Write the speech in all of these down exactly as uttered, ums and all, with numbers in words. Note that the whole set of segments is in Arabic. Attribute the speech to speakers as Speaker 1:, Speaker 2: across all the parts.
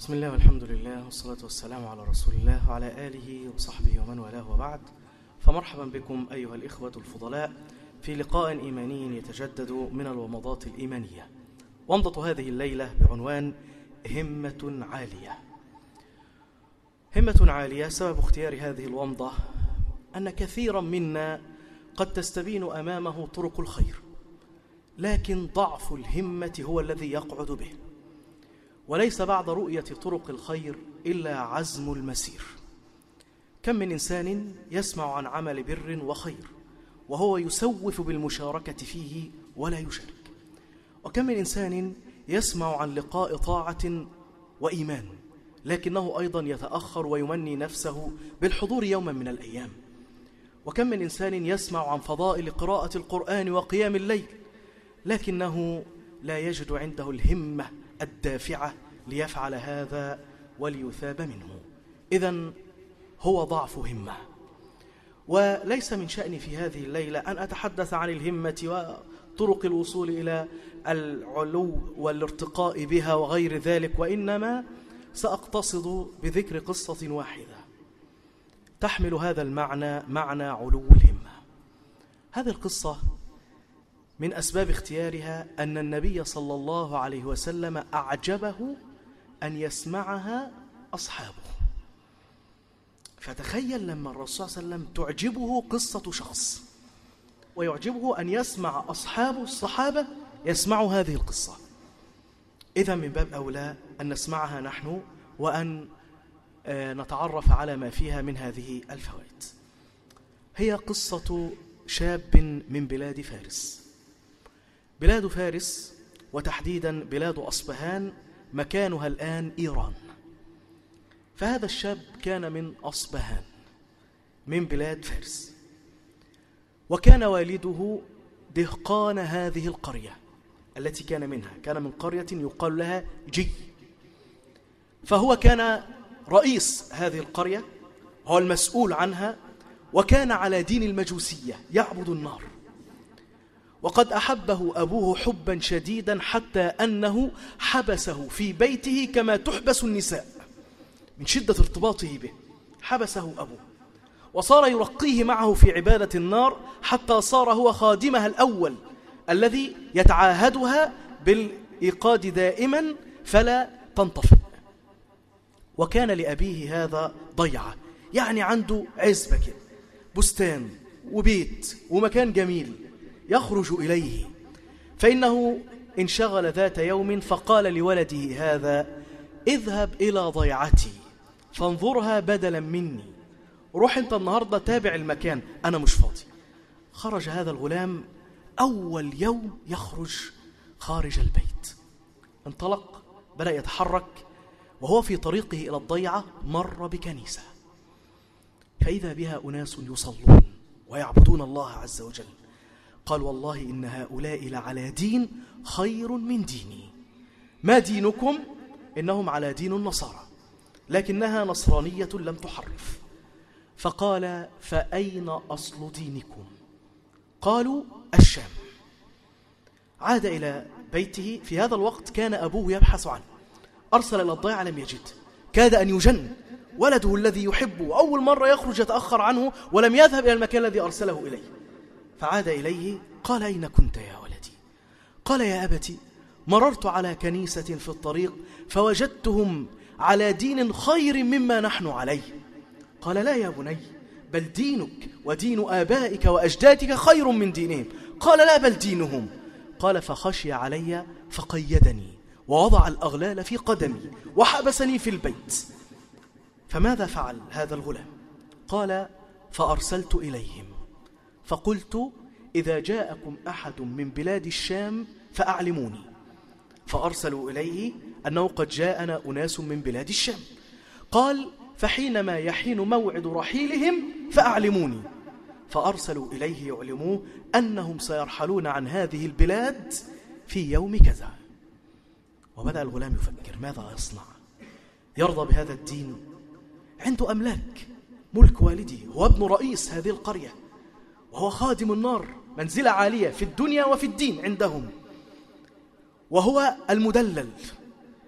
Speaker 1: بسم الله والحمد لله والصلاة والسلام على رسول الله وعلى آله وصحبه ومن والاه وبعد. فمرحبا بكم أيها الإخوة الفضلاء في لقاء إيماني يتجدد من الومضات الإيمانية. ومضة هذه الليلة بعنوان همة عالية. همة عالية، سبب اختيار هذه الومضة أن كثيرا منا قد تستبين أمامه طرق الخير، لكن ضعف الهمة هو الذي يقعد به، وليس بعد رؤية طرق الخير إلا عزم المسير. كم من إنسان يسمع عن عمل بر وخير وهو يسوف بالمشاركة فيه ولا يشارك، وكم من إنسان يسمع عن لقاء طاعة وإيمان لكنه أيضا يتأخر ويمني نفسه بالحضور يوما من الأيام، وكم من إنسان يسمع عن فضائل قراءة القرآن وقيام الليل لكنه لا يجد عنده الهمة الدافعة ليفعل هذا وليثاب منه. إذن هو ضعف همة. وليس من شأني في هذه الليلة أن أتحدث عن الهمة وطرق الوصول إلى العلو والارتقاء بها وغير ذلك، وإنما سأقتصد بذكر قصة واحدة تحمل هذا المعنى، معنى علو الهمة. هذه القصة من أسباب اختيارها أن النبي صلى الله عليه وسلم أعجبه أن يسمعها أصحابه. فتخيل لما الرسول صلى الله عليه وسلم تعجبه قصة شخص ويعجبه أن يسمع أصحاب الصحابة يسمعوا هذه القصة، إذن من باب أولى أن نسمعها نحن وأن نتعرف على ما فيها من هذه الفوائد. هي قصة شاب من بلاد فارس. بلاد فارس وتحديدا بلاد أصبهان مكانها الآن إيران. فهذا الشاب كان من أصبهان من بلاد فارس، وكان والده دهقان هذه القرية التي كان منها، كان من قرية يقال لها جي. فهو كان رئيس هذه القرية، هو المسؤول عنها، وكان على دين المجوسية يعبد النار. وقد أحبه أبوه حبا شديدا حتى أنه حبسه في بيته كما تحبس النساء من شدة ارتباطه به. حبسه أبوه وصار يرقيه معه في عبادة النار حتى صار هو خادمها الأول الذي يتعاهدها بالإيقاد دائما فلا تنطفئ. وكان لأبيه هذا ضيعة، يعني عنده عزبة كده، بستان وبيت ومكان جميل يخرج إليه. فإنه انشغل ذات يوم فقال لولده هذا: اذهب إلى ضيعتي فانظرها بدلا مني، روح انت النهاردة تابع المكان، أنا مش فاضي. خرج هذا الغلام أول يوم يخرج خارج البيت، انطلق، بدأ يتحرك، وهو في طريقه إلى الضيعة مر بكنيسة فإذا بها أناس يصلون ويعبدون الله عز وجل. قال: والله إن هؤلاء لعلى دين خير من ديني. ما دينكم؟ إنهم على دين النصارى، لكنها نصرانية لم تحرف. فقال: فأين أصل دينكم؟ قالوا: الشام. عاد إلى بيته. في هذا الوقت كان أبوه يبحث عنه، أرسل إلى الضيعة لم يجد، كاد أن يجن. ولده الذي يحبه أول مرة يخرج يتأخر عنه ولم يذهب إلى المكان الذي أرسله إليه. فعاد إليه قال: أين كنت يا ولدي؟ قال: يا أبتي، مررت على كنيسة في الطريق فوجدتهم على دين خير مما نحن عليه. قال: لا يا بني، بل دينك ودين آبائك وأجدادك خير من دينهم. قال: لا، بل دينهم. قال: فخشي علي فقيدني ووضع الأغلال في قدمي وحبسني في البيت. فماذا فعل هذا الغلام؟ قال: فأرسلت إليهم فقلت: إذا جاءكم أحد من بلاد الشام فأعلموني. فأرسلوا إليه أنه قد جاءنا أناس من بلاد الشام. قال: فحينما يحين موعد رحيلهم فأعلموني. فأرسلوا إليه يعلموه أنهم سيرحلون عن هذه البلاد في يوم كذا. وبدأ الغلام يفكر ماذا يصنع، يرضى بهذا الدين، عنده أملاك، ملك والدي، هو ابن رئيس هذه القرية، وهو خادم النار، منزلة عالية في الدنيا وفي الدين عندهم، وهو المدلل.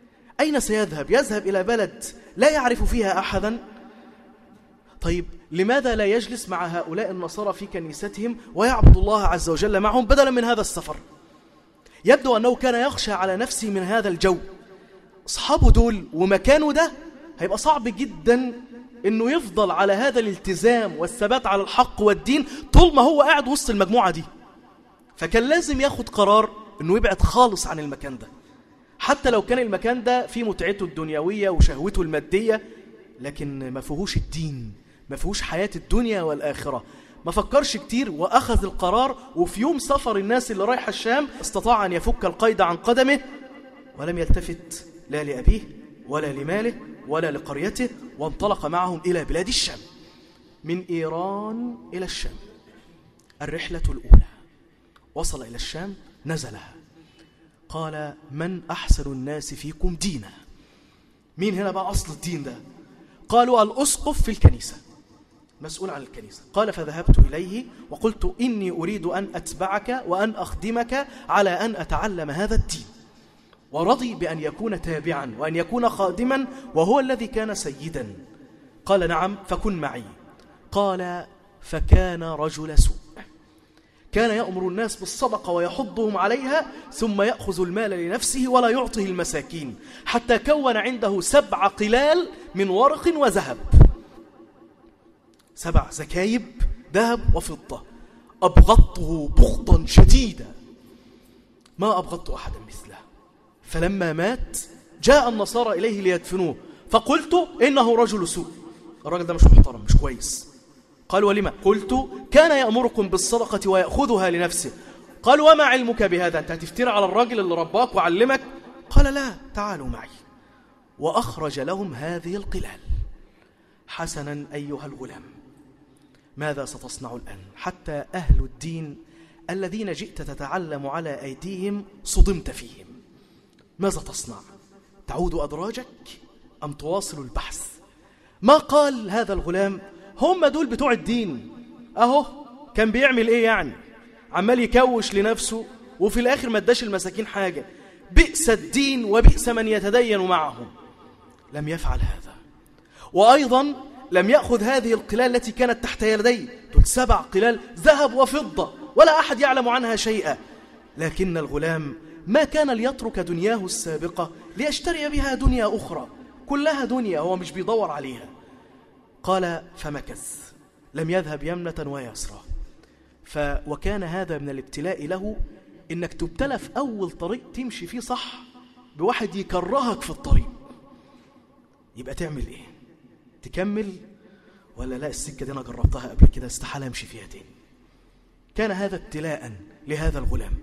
Speaker 1: أين سيذهب؟ يذهب إلى بلد لا يعرف فيها أحدا. طيب لماذا لا يجلس مع هؤلاء النصارى في كنيستهم ويعبد الله عز وجل معهم بدلا من هذا السفر؟ يبدو أنه كان يخشى على نفسه من هذا الجو. أصحابه دول ومكانه ده هيبقى صعب جدا أنه يفضل على هذا الالتزام والثبات على الحق والدين طول ما هو قاعد وسط المجموعة دي. فكان لازم ياخد قرار أنه يبعد خالص عن المكان ده، حتى لو كان المكان ده فيه متعته الدنيوية وشهوته المادية، لكن ما فيهوش الدين، ما فيهوش حياة الدنيا والآخرة. ما فكرش كتير وأخذ القرار. وفي يوم سفر الناس اللي رايح الشام استطاع أن يفك القيد عن قدمه، ولم يلتفت لا لأبيه ولا لماله ولا لقريته، وانطلق معهم إلى بلاد الشام. من إيران إلى الشام الرحلة الأولى. وصل إلى الشام نزلها، قال: من أحسن الناس فيكم دينا؟ مين هنا بقى أصل الدين ده؟ قالوا: الأسقف في الكنيسة، مسؤول عن الكنيسة. قال: فذهبت إليه وقلت: إني أريد أن أتبعك وأن أخدمك على أن أتعلم هذا الدين. ورضي بأن يكون تابعا وأن يكون خادما، وهو الذي كان سيدا. قال: نعم، فكن معي. قال: فكان رجل سوء، كان يأمر الناس بالصدقة ويحضهم عليها، ثم يأخذ المال لنفسه ولا يعطيه المساكين، حتى كون عنده سبع قلال من ورق وذهب، سبع زكايب ذهب وفضة. أبغضته بغضا شديدا، ما أبغضت أحدا مثله. فلما مات جاء النصارى إليه ليدفنوه، فقلت: إنه رجل سوء، الراجل ده مش محترم، مش كويس. قال: ولما؟ قلت: كان يأمركم بالصدقة ويأخذها لنفسه. قال: وما علمك بهذا؟ أنت هتفترى على الراجل اللي رباك وعلمك؟ قال: لا، تعالوا معي. وأخرج لهم هذه القلال. حسنا أيها الغلام، ماذا ستصنع الآن؟ حتى أهل الدين الذين جئت تتعلم على أيديهم صدمت فيهم، ماذا تصنع؟ تعود أدراجك أم تواصل البحث؟ ما قال هذا الغلام: هم دول بتوع الدين، أهو كان بيعمل إيه يعني؟ عمال يكوش لنفسه وفي الآخر ما اداش المساكين حاجة. بئس الدين وبئس من يتدين معهم. لم يفعل هذا. وأيضا لم يأخذ هذه القلال التي كانت تحت يديه، دول سبع قلال ذهب وفضة ولا أحد يعلم عنها شيئا. لكن الغلام ما كان ليترك دنياه السابقة ليشتري بها دنيا أخرى، كلها دنيا هو مش بيدور عليها. قال: فمكث، لم يذهب يمنة ويسرى. ف وكان هذا من الابتلاء له، إنك تبتلى في أول طريق تمشي فيه صح بواحد يكرهك في الطريق، يبقى تعمل إيه؟ تكمل ولا لا السكة دي أنا جربتها قبل كده استحالة أمشي فيها تاني؟ كان هذا ابتلاء لهذا الغلام.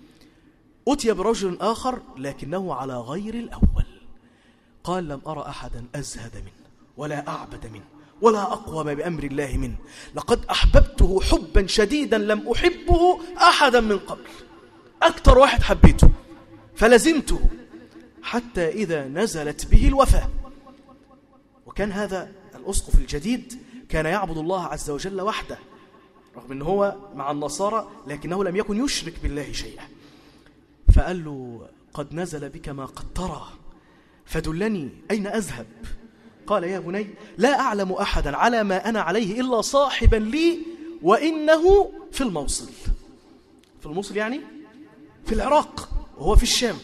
Speaker 1: أتي برجل آخر لكنه على غير الأول. قال: لم أرى أحدا أزهد منه ولا أعبد منه ولا أقوم بأمر الله منه، لقد أحببته حبا شديدا لم أحبه أحدا من قبل، أكثر واحد حبيته فلزمته حتى إذا نزلت به الوفاة. وكان هذا الأسقف الجديد كان يعبد الله عز وجل وحده، رغم أنه هو مع النصارى لكنه لم يكن يشرك بالله شيئا. فقال له: قد نزل بك ما قد ترى، فدلني أين أذهب؟ قال: يا بني، لا أعلم أحدا على ما أنا عليه إلا صاحبا لي، وإنه في الموصل. في الموصل يعني في العراق وهو في الشام.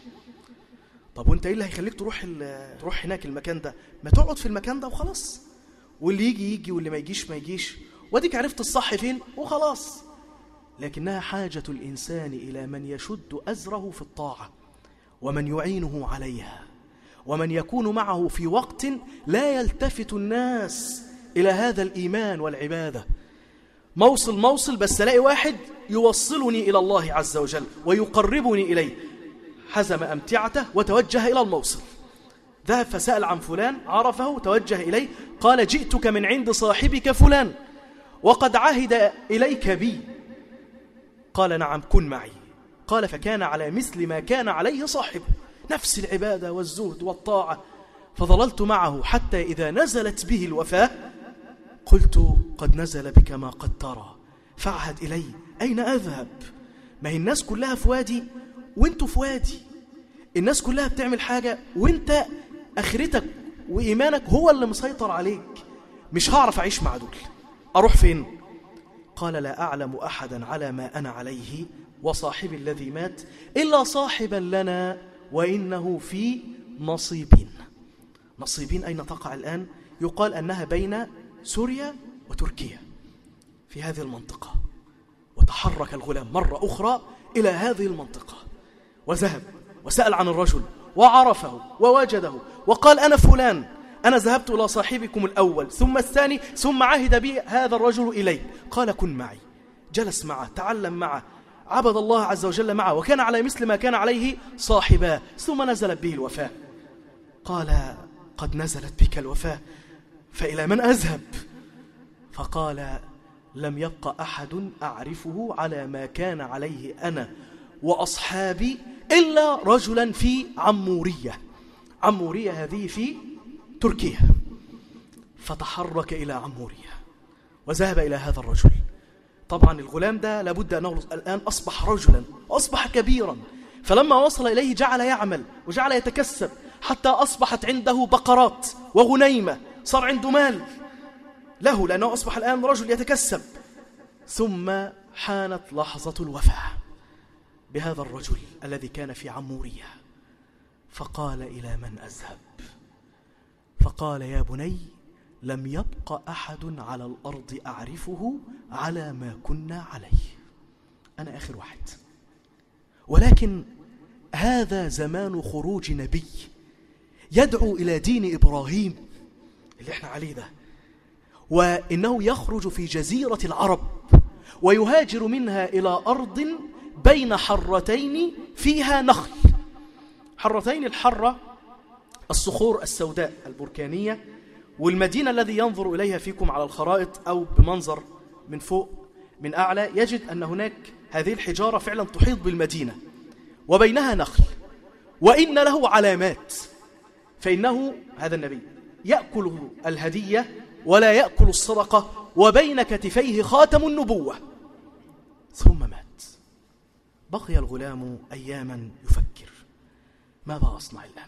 Speaker 1: طب وانت ايه اللي هيخليك تروح تروح هناك المكان ده؟ ما تقعد في المكان ده وخلاص، واللي يجي يجي واللي ما يجيش ما يجيش، واديك عرفت الصح فين وخلاص. لكنها حاجة الإنسان إلى من يشد أزره في الطاعة، ومن يعينه عليها، ومن يكون معه في وقت لا يلتفت الناس إلى هذا الإيمان والعبادة. موصل موصل بس الاقي واحد يوصلني إلى الله عز وجل ويقربني إليه. حزم أمتعته وتوجه إلى الموصل، ذهب فسأل عن فلان، عرفه، توجه إليه، قال: جئتك من عند صاحبك فلان وقد عهد إليك بي. قال: نعم، كن معي. قال: فكان على مثل ما كان عليه صاحبه، نفس العبادة والزهد والطاعة. فظللت معه حتى إذا نزلت به الوفاة قلت: قد نزل بك ما قد ترى، فاعهد إلي، أين أذهب؟ ما هي الناس كلها في وادي وانتوا في وادي. الناس كلها بتعمل حاجة وانت اخرتك وإيمانك هو اللي مسيطر عليك، مش هعرف أعيش مع دول، أروح فين؟ قال لا أعلم أحدا على ما أنا عليه وصاحبي الذي مات إلا صاحبا لنا وإنه في نصيبين. نصيبين أين تقع الآن؟ يقال أنها بين سوريا وتركيا في هذه المنطقة. وتحرك الغلام مرة أخرى إلى هذه المنطقة وذهب وسأل عن الرجل وعرفه ووجده وقال أنا فلان، أنا ذهبت إلى صاحبكم الأول ثم الثاني ثم عهد بي هذا الرجل إلي، قال كن معي. جلس معه، تعلم معه، عبد الله عز وجل معه، وكان على مثل ما كان عليه صاحباه. ثم نزلت به الوفاة، قال قد نزلت بك الوفاة فإلى من أذهب؟ فقال لم يبق أحد أعرفه على ما كان عليه أنا وأصحابي إلا رجلا في عمورية. عمورية هذه في تركيا. فتحرك إلى عمورية وذهب إلى هذا الرجل. طبعا الغلام ده لابد أنه الآن أصبح رجلا وأصبح كبيرا، فلما وصل إليه جعل يعمل وجعل يتكسب حتى أصبحت عنده بقرات وغنيمة، صار عنده مال له لأنه أصبح الآن رجل يتكسب. ثم حانت لحظة الوفاة بهذا الرجل الذي كان في عمورية، فقال إلى من أذهب؟ فقال يا بني لم يبق أحد على الأرض أعرفه على ما كنا عليه، أنا آخر واحد. ولكن هذا زمان خروج نبي يدعو إلى دين إبراهيم اللي احنا عليه ده، وإنه يخرج في جزيرة العرب ويهاجر منها إلى أرض بين حرتين فيها نخل. حرتين، الحرة الصخور السوداء البركانية، والمدينة الذي ينظر إليها فيكم على الخرائط أو بمنظر من فوق من أعلى يجد أن هناك هذه الحجارة فعلا تحيط بالمدينة وبينها نخل، وإن له علامات. فإنه هذا النبي يأكل الهدية ولا يأكل الصدقة، وبين كتفيه خاتم النبوة. ثم مات. بقي الغلام أياما يفكر ماذا أصنع الآن؟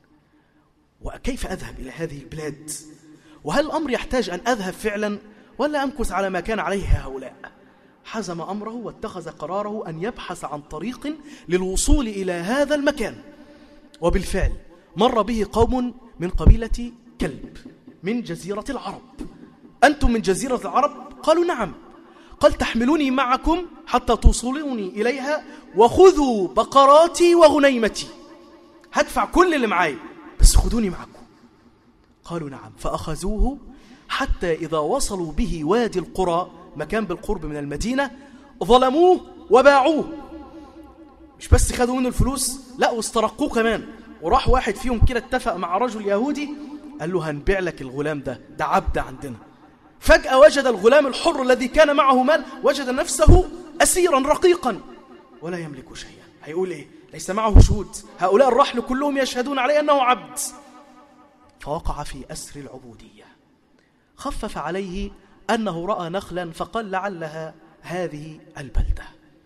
Speaker 1: وكيف أذهب إلى هذه البلاد؟ وهل الأمر يحتاج أن أذهب فعلا ولا أمكث على ما كان عليه هؤلاء؟ حزم أمره واتخذ قراره أن يبحث عن طريق للوصول إلى هذا المكان. وبالفعل مر به قوم من قبيلة كلب من جزيرة العرب. أنتم من جزيرة العرب؟ قالوا نعم. قال تحملوني معكم حتى توصلوني إليها وخذوا بقراتي وغنيمتي، هدفع كل اللي معاي بس خذوني معكم. قالوا نعم. فأخذوه حتى إذا وصلوا به وادي القرى، مكان بالقرب من المدينة، ظلموه وباعوه. مش بس خذوا منه الفلوس، لا واسترقوه كمان. وراح واحد فيهم كده اتفق مع رجل يهودي قال له هنبيع لك الغلام ده، ده عبد عندنا. فجأة وجد الغلام الحر الذي كان معه مال وجد نفسه أسيرا رقيقا ولا يملك شيئا. هيقول إيه؟ ليس معه شهود، هؤلاء الرحل كلهم يشهدون عليه أنه عبد. فوقع في أسر العبودية. خفف عليه أنه رأى نخلا فقال لعلها هذه البلدة.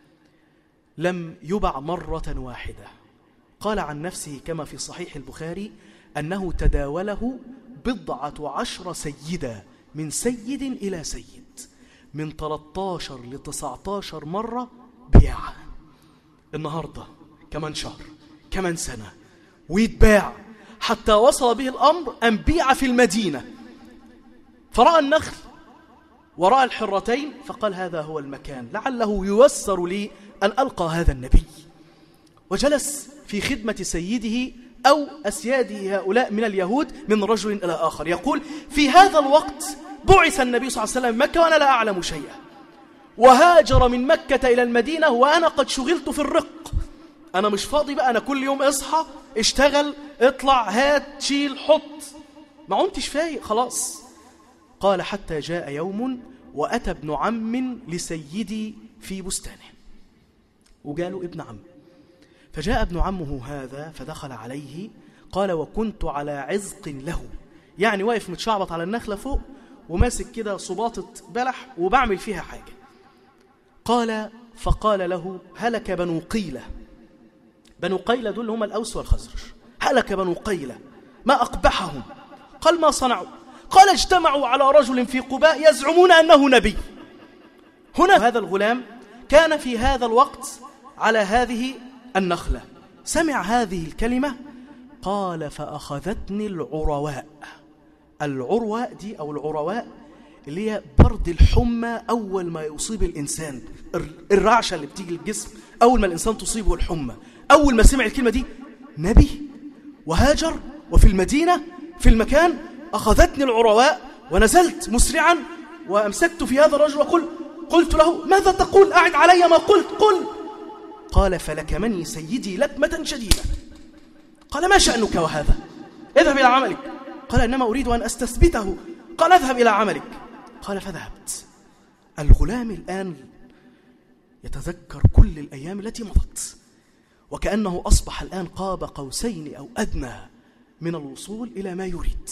Speaker 1: لم يبع مرة واحدة. قال عن نفسه كما في صحيح البخاري أنه تداوله بضعة عشر سيدا، من سيد إلى سيد، من ثلاثة عشر ل تسعة عشر مرة بيعه. النهاردة كمان شهر كمان سنة ويتباع، حتى وصل به الأمر أن بيع في المدينة. فرأى النخل ورأى الحرتين فقال هذا هو المكان، لعله ييسر لي أن ألقى هذا النبي. وجلس في خدمة سيده أو أسياده هؤلاء من اليهود من رجل إلى آخر. يقول في هذا الوقت بعث النبي صلى الله عليه وسلم مكة وأنا لا أعلم شيئا، وهاجر من مكة إلى المدينة وأنا قد شغلت في الرق. أنا مش فاضي بقى، أنا كل يوم اصحى اشتغل اطلع هات شيل حط، ما عنتش فايق خلاص. قال حتى جاء يوم وأتى ابن عم لسيدي في بستانه، وقالوا ابن عم. فجاء ابن عمه هذا فدخل عليه. قال وكنت على عزق له، يعني واقف متشعبط على النخلة فوق وماسك كده صباطة بلح وبعمل فيها حاجة. قال فقال له هلك بنو قيلة، بنو قيلة دول هم الأوس والخزرج. هلك بنو قيلة، ما أقبحهم. قال ما صنعوا؟ قال اجتمعوا على رجل في قباء يزعمون أنه نبي. هنا هذا الغلام كان في هذا الوقت على هذه النخلة، سمع هذه الكلمة، قال فأخذتني العرواء. العرواء دي أو العرواء اللي هي برد الحمى أول ما يصيب الإنسان، الرعشة اللي بتيجي الجسم أول ما الإنسان تصيبه الحمى. أول ما سمع الكلمة دي، نبي وهاجر وفي المدينة في المكان، أخذتني العرواء ونزلت مسرعا وأمسكت في هذا الرجل وقل قلت له ماذا تقول؟ أعد علي ما قلت، قل. قال فلكمني سيدي لكمة شديدة. قال ما شأنك وهذا؟ اذهب إلى عملك. قال إنما أريد أن أستثبته. قال اذهب إلى عملك. قال فذهبت. الغلام الآن يتذكر كل الأيام التي مضت، وكأنه أصبح الآن قاب قوسين أو أدنى من الوصول إلى ما يريد.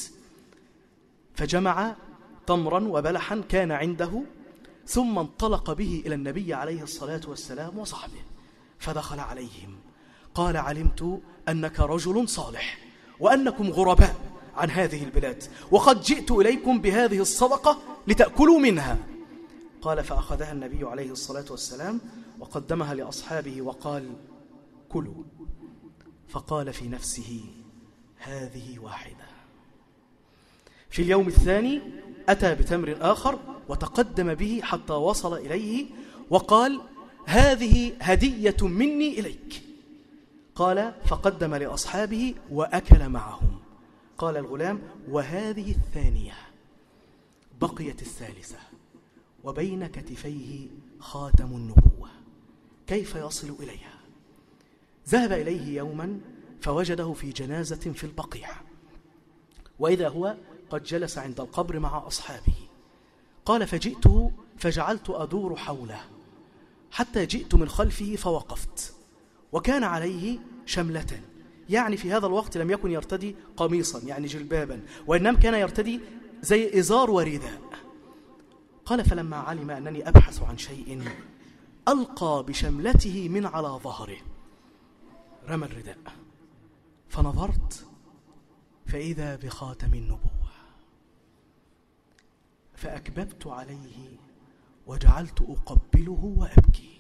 Speaker 1: فجمع تمرا وبلحا كان عنده، ثم انطلق به إلى النبي عليه الصلاة والسلام وصحبه، فدخل عليهم. قال علمت أنك رجل صالح وأنكم غرباء عن هذه البلاد، وقد جئت إليكم بهذه الصدقة لتأكلوا منها. قال فأخذها النبي عليه الصلاة والسلام وقدمها لأصحابه وقال كلوا. فقال في نفسه هذه واحدة. في اليوم الثاني أتى بتمر آخر وتقدم به حتى وصل إليه وقال هذه هدية مني إليك. قال فقدم لأصحابه وأكل معهم. قال الغلام وهذه الثانية. بقيت الثالثة وبين كتفيه خاتم النبوة، كيف يصل إليها؟ ذهب إليه يوما فوجده في جنازة في البقيع، وإذا هو قد جلس عند القبر مع أصحابه. قال فجئته فجعلت أدور حوله حتى جئت من خلفه فوقفت، وكان عليه شملة، يعني في هذا الوقت لم يكن يرتدي قميصا يعني جلبابا، وإنما كان يرتدي زي إزار ورداء. قال فلما علم أنني أبحث عن شيء ألقى بشملته من على ظهره، رمى الرداء، فنظرت فإذا بخاتم النبوة، فأكببت عليه وجعلت أقبله وأبكي.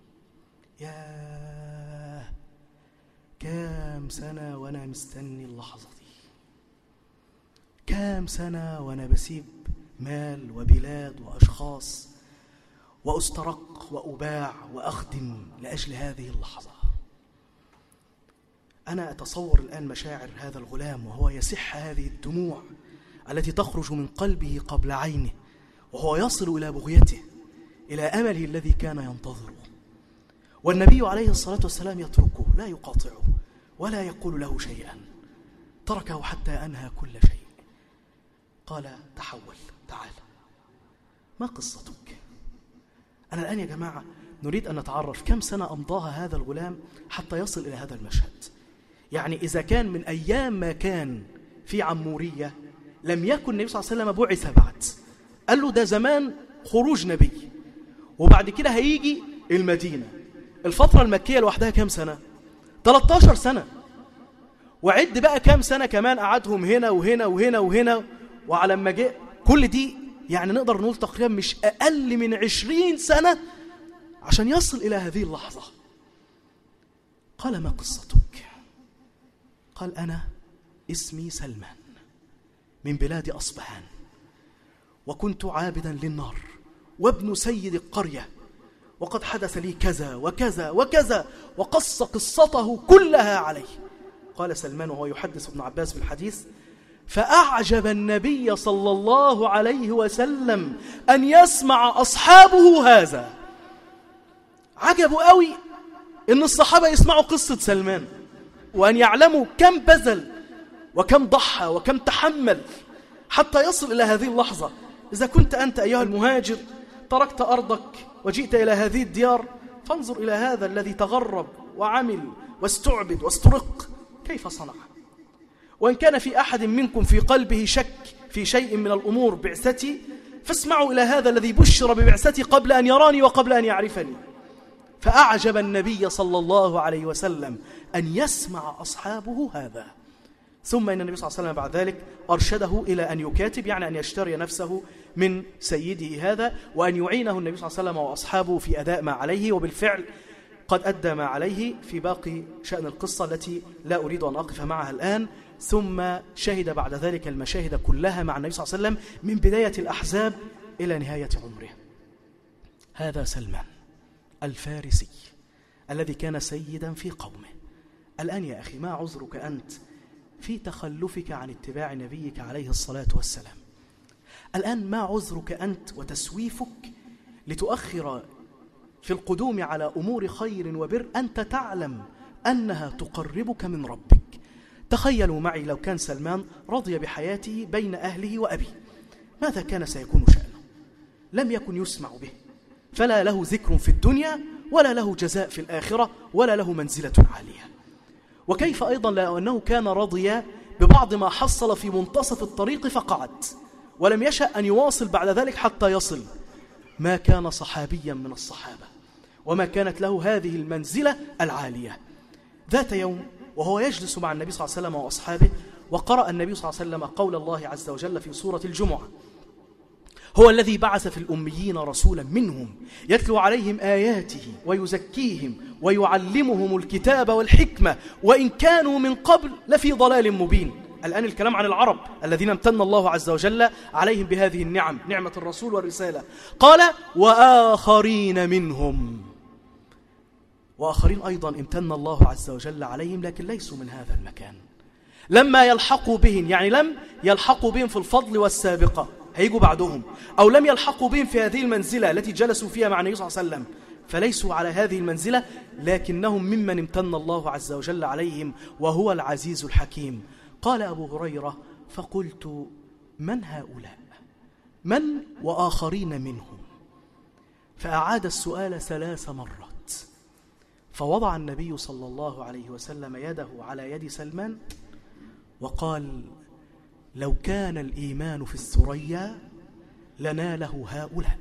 Speaker 1: يا كام سنة وأنا مستني اللحظة دي، كام سنة وأنا بسيب مال وبلاد وأشخاص وأسترق وأباع وأخدم لأجل هذه اللحظة. أنا أتصور الآن مشاعر هذا الغلام وهو يسح هذه الدموع التي تخرج من قلبه قبل عينه، وهو يصل إلى بغيته، إلى أمله الذي كان ينتظره، والنبي عليه الصلاة والسلام يتركه، لا يقاطعه ولا يقول له شيئا، تركه حتى أنهى كل شيء. قال تحول، تعال، ما قصتك؟ أنا الآن يا جماعة نريد أن نتعرف كم سنة أمضاها هذا الغلام حتى يصل إلى هذا المشهد. يعني إذا كان من أيام ما كان في عمورية لم يكن النبي صلى الله عليه وسلم بعث بعد، قال له ده زمان خروج نبي، وبعد كده هيجي المدينة. الفترة المكية لوحدها كم سنة؟ ثلاثة عشر سنة، وعد بقى كم سنة كمان قعدهم هنا وهنا وهنا وهنا، وعلى ما جاء كل دي يعني نقدر نقول تقريبا مش أقل من عشرين سنة عشان يصل إلى هذه اللحظة. قال ما قصتك؟ قال أنا اسمي سلمان من بلاد أصبهان، وكنت عابدا للنار وابن سيد القرية، وقد حدث لي كذا وكذا وكذا، وقص قصته كلها عليه. قال سلمان وهو يحدث ابن عباس بالحديث فأعجب النبي صلى الله عليه وسلم أن يسمع أصحابه هذا. عجبوا قوي إن الصحابة يسمعوا قصة سلمان، وأن يعلموا كم بذل وكم ضحى وكم تحمل حتى يصل إلى هذه اللحظة. إذا كنت أنت أيها المهاجر تركت أرضك وجئت إلى هذه الديار، فانظر إلى هذا الذي تغرب وعمل واستعبد واسترق كيف صنع. وإن كان في أحد منكم في قلبه شك في شيء من الأمور بعثتي، فاسمعوا إلى هذا الذي بشر ببعثتي قبل أن يراني وقبل أن يعرفني. فأعجب النبي صلى الله عليه وسلم أن يسمع أصحابه هذا. ثم إن النبي صلى الله عليه وسلم بعد ذلك أرشده إلى أن يكاتب، يعني أن يشتري نفسه من سيده هذا، وأن يعينه النبي صلى الله عليه وسلم وأصحابه في أداء ما عليه، وبالفعل قد أدى ما عليه في باقي شأن القصة التي لا أريد أن أقف معها الآن. ثم شهد بعد ذلك المشاهد كلها مع النبي صلى الله عليه وسلم من بداية الأحزاب إلى نهاية عمره. هذا سلمان الفارسي الذي كان سيدا في قومه. الآن يا أخي ما عذرك أنت في تخلفك عن اتباع نبيك عليه الصلاة والسلام؟ الآن ما عذرك أنت وتسويفك لتؤخر في القدوم على أمور خير وبر أنت تعلم أنها تقربك من ربك؟ تخيلوا معي لو كان سلمان رضي بحياته بين أهله وأبيه، ماذا كان سيكون شأنه؟ لم يكن يسمع به، فلا له ذكر في الدنيا ولا له جزاء في الآخرة ولا له منزلة عالية. وكيف أيضا لو أنه كان رضي ببعض ما حصل في منتصف الطريق فقعد ولم يشأ أن يواصل بعد ذلك حتى يصل؟ ما كان صحابيا من الصحابة وما كانت له هذه المنزلة العالية. ذات يوم وهو يجلس مع النبي صلى الله عليه وسلم وأصحابه، وقرأ النبي صلى الله عليه وسلم قول الله عز وجل في سورة الجمعة: هو الذي بعث في الأميين رسولا منهم يتلو عليهم آياته ويزكيهم ويعلمهم الكتاب والحكمة وإن كانوا من قبل لفي ضلال مبين. الآن الكلام عن العرب الذين امتن الله عز وجل عليهم بهذه النعم، نعمة الرسول والرسالة. قال: وآخرين منهم، وآخرين أيضا امتن الله عز وجل عليهم لكن ليسوا من هذا المكان، لما يلحقوا بهم، يعني لم يلحقوا بهم في الفضل والسابقة، هيجوا بعدهم، أو لم يلحقوا بهم في هذه المنزلة التي جلسوا فيها مع النبي صلى الله عليه وسلم، فليسوا على هذه المنزلة، لكنهم ممن امتن الله عز وجل عليهم وهو العزيز الحكيم. قال أبو هريرة: فقلت: من هؤلاء؟ من وآخرين منهم؟ فأعاد السؤال ثلاث مرات، فوضع النبي صلى الله عليه وسلم يده على يد سلمان وقال: لو كان الإيمان في الثريا لناله هؤلاء.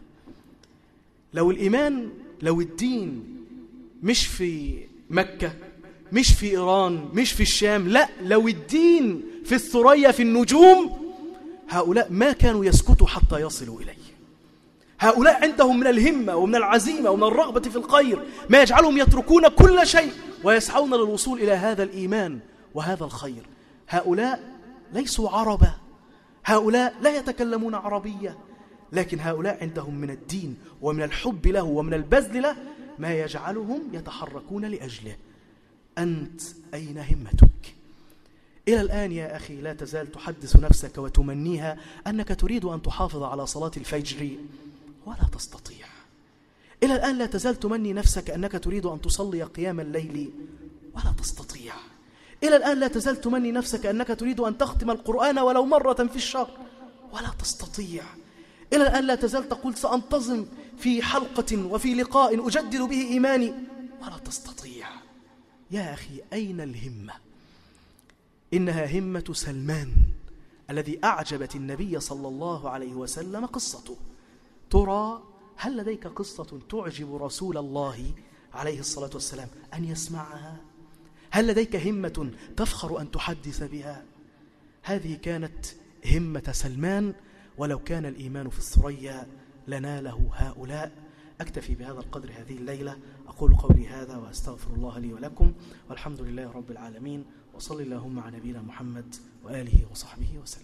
Speaker 1: لو الإيمان، لو الدين مش في مكة، مش في إيران، مش في الشام، لا، لو الدين في الثريا في النجوم، هؤلاء ما كانوا يسكتوا حتى يصلوا إليه. هؤلاء عندهم من الهمة ومن العزيمة ومن الرغبة في الخير ما يجعلهم يتركون كل شيء ويسعون للوصول إلى هذا الإيمان وهذا الخير. هؤلاء ليسوا عربا، هؤلاء لا يتكلمون عربية، لكن هؤلاء عندهم من الدين ومن الحب له ومن البذل له ما يجعلهم يتحركون لأجله. أنت أين همتك؟ إلى الآن يا أخي لا تزال تحدث نفسك وتمنيها أنك تريد أن تحافظ على صلاة الفجر ولا تستطيع. إلى الآن لا تزال تمني نفسك أنك تريد أن تصلي قيام الليل ولا تستطيع. إلى الآن لا تزال تمني نفسك أنك تريد أن تختم القرآن ولو مرة في الشهر ولا تستطيع. إلى الآن لا تزال تقول: سأنتظم في حلقة وفي لقاء أجدد به إيماني ولا تستطيع. يا أخي أين الهمة؟ إنها همة سلمان الذي أعجبت النبي صلى الله عليه وسلم قصته. ترى هل لديك قصة تعجب رسول الله عليه الصلاة والسلام أن يسمعها؟ هل لديك همة تفخر أن تحدث بها؟ هذه كانت همة سلمان، ولو كان الإيمان في الثريا لناله هؤلاء. أكتفي بهذا القدر هذه الليلة، أقول قولي هذا وأستغفر الله لي ولكم، والحمد لله رب العالمين، وصل اللهم على نبينا محمد وآله وصحبه وسلم.